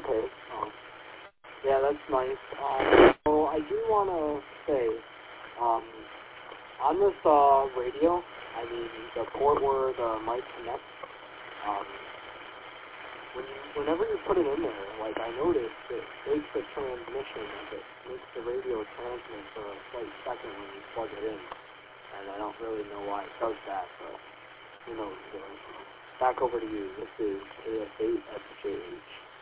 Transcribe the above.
Okay. Yeah, that's nice. So I do want to say, on this radio, I mean the port where the mic connects, whenever you put it in there, like I noticed, it makes the transmission, like it makes the radio transmit for a slight second when you plug it in, and I don't really know why it does that, but who knows. Back over to you. This is AS8SJH.